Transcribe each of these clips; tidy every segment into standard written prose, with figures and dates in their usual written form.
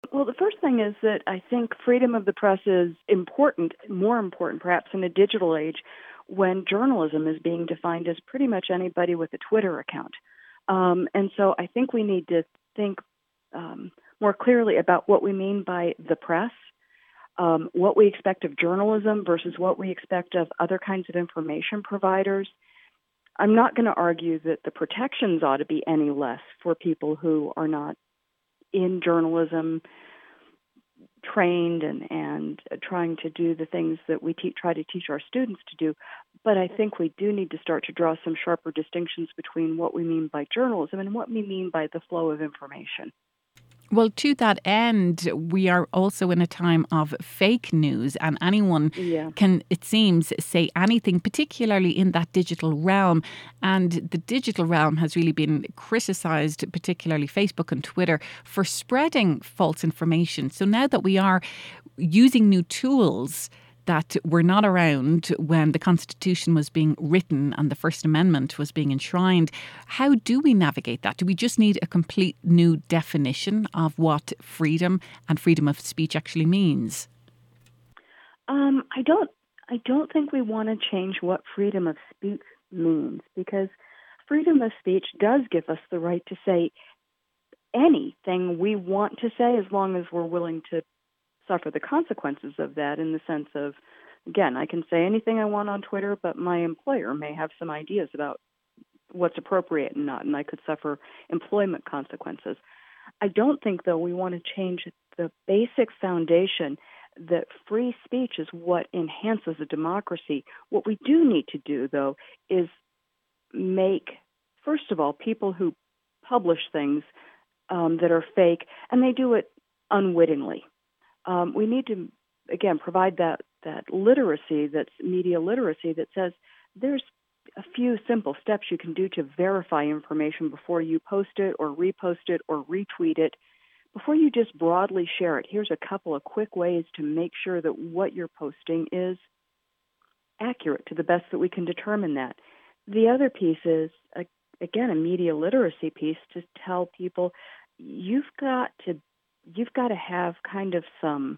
Well, the first thing is that I think freedom of the press is important, more important perhaps in a digital age when journalism is being defined as pretty much anybody with a Twitter account. And so I think we need to think more clearly about what we mean by the press, what we expect of journalism versus what we expect of other kinds of information providers. I'm not going to argue that the protections ought to be any less for people who are not in journalism trained and trying to do the things that we try to teach our students to do. But I think we do need to start to draw some sharper distinctions between what we mean by journalism and what we mean by the flow of information. Well, to that end, we are also in a time of fake news, and anyone can, it seems, say anything, particularly in that digital realm. And the digital realm has really been criticised, particularly Facebook and Twitter, for spreading false information. So now that we are using new tools that were not around when the Constitution was being written and the First Amendment was being enshrined, how do we navigate that? Do we just need a complete new definition of what freedom and freedom of speech actually means? I don't think we want to change what freedom of speech means, because freedom of speech does give us the right to say anything we want to say as long as we're willing to suffer the consequences of that, in the sense of, again, I can say anything I want on Twitter, but my employer may have some ideas about what's appropriate and not, and I could suffer employment consequences. I don't think, though, we want to change the basic foundation that free speech is what enhances a democracy. What we do need to do, though, is make, first of all, people who publish things that are fake, and they do it unwittingly. We need to, again, provide that literacy, that's media literacy, that says there's a few simple steps you can do to verify information before you post it or repost it or retweet it. Before you just broadly share it, here's a couple of quick ways to make sure that what you're posting is accurate to the best that we can determine that. The other piece is, again, a media literacy piece to tell people you've got to have kind of some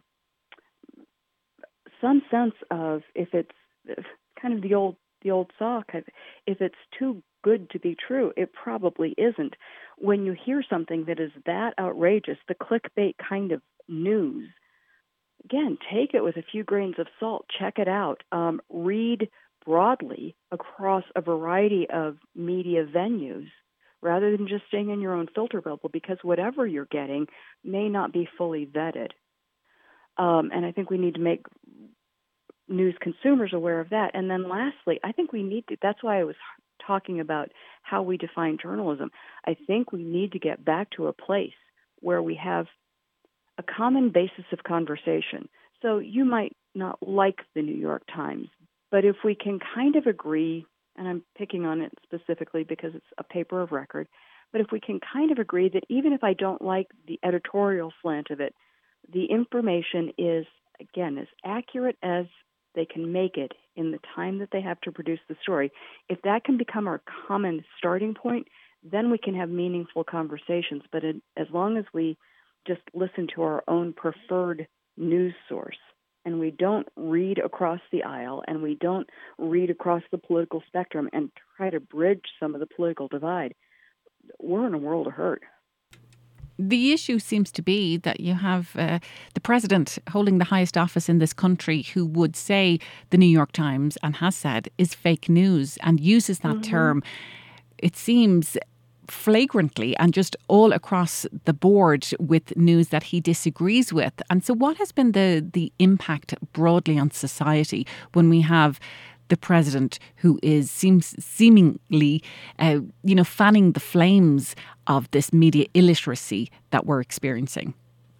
sense of, if it's kind of the old saw, if it's too good to be true, it probably isn't. When you hear something that is that outrageous, the clickbait kind of news, again, take it with a few grains of salt. Check it out. Read broadly across a variety of media venues, rather than just staying in your own filter bubble, because whatever you're getting may not be fully vetted. And I think we need to make news consumers aware of that. And then lastly, I think we need to, that's why I was talking about how we define journalism. I think we need to get back to a place where we have a common basis of conversation. So you might not like the New York Times, but if we can kind of agree, and I'm picking on it specifically because it's a paper of record, but if we can kind of agree that even if I don't like the editorial slant of it, the information is, again, as accurate as they can make it in the time that they have to produce the story. If that can become our common starting point, then we can have meaningful conversations. But as long as we just listen to our own preferred news source, and we don't read across the aisle, and we don't read across the political spectrum and try to bridge some of the political divide, we're in a world of hurt. The issue seems to be that you have the president holding the highest office in this country who would say the New York Times, and has said, is fake news, and uses that term, it seems, flagrantly and just all across the board with news that he disagrees with. And so what has been the impact broadly on society when we have the president who is seemingly, fanning the flames of this media illiteracy that we're experiencing?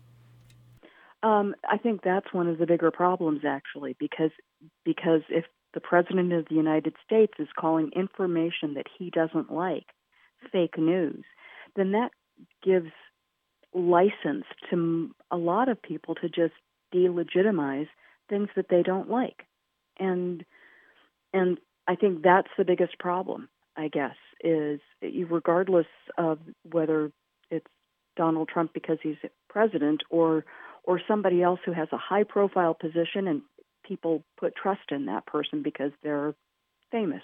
I think that's one of the bigger problems, actually, because if the president of the United States is calling information that he doesn't like fake news, then that gives license to a lot of people to just delegitimize things that they don't like. And I think that's the biggest problem, I guess, is regardless of whether it's Donald Trump because he's president, or somebody else who has a high-profile position and people put trust in that person because they're famous.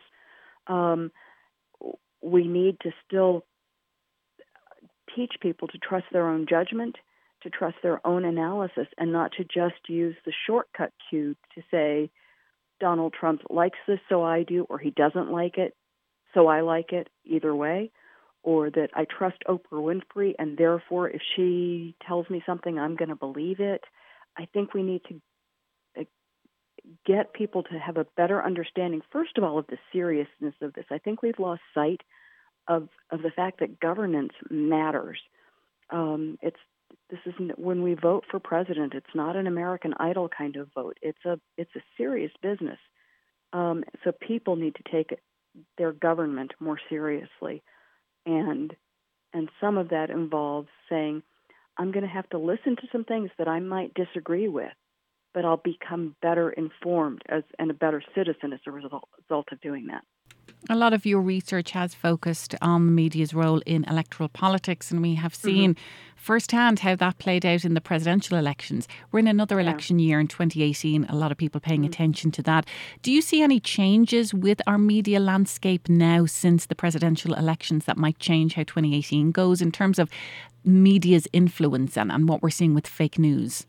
We need to still teach people to trust their own judgment, to trust their own analysis, and not to just use the shortcut cue to say, Donald Trump likes this, so I do, or he doesn't like it, so I like it, either way, or that I trust Oprah Winfrey, and therefore if she tells me something, I'm going to believe it. I think we need to get people to have a better understanding, first of all, of the seriousness of this. I think we've lost sight of the fact that governance matters. This isn't when we vote for president. It's not an American Idol kind of vote. It's a serious business. So people need to take their government more seriously, and some of that involves saying, I'm going to have to listen to some things that I might disagree with, but I'll become better informed and a better citizen as a result of doing that. A lot of your research has focused on the media's role in electoral politics, and we have seen firsthand how that played out in the presidential elections. We're in another election year in 2018, a lot of people paying attention to that. Do you see any changes with our media landscape now since the presidential elections that might change how 2018 goes in terms of media's influence and what we're seeing with fake news?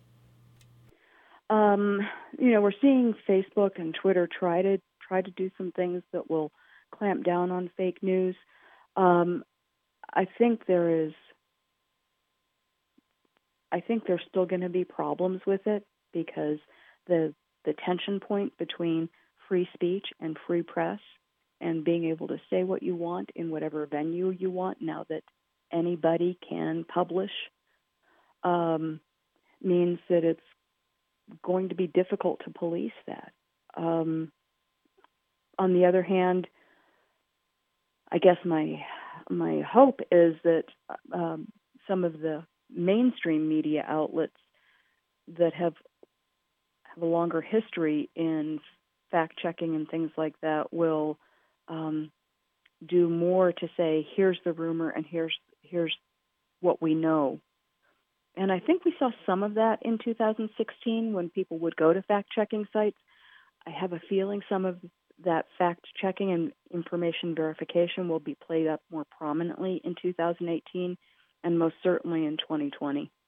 We're seeing Facebook and Twitter try to do some things that will clamp down on fake news. I think there's still going to be problems with it because the tension point between free speech and free press and being able to say what you want in whatever venue you want now that anybody can publish means that it's going to be difficult to police that. On the other hand, I guess my hope is that some of the mainstream media outlets that have a longer history in fact-checking and things like that will do more to say, here's the rumor and here's what we know. And I think we saw some of that in 2016 when people would go to fact-checking sites. I have a feeling some of that fact-checking and information verification will be played up more prominently in 2018 and most certainly in 2020.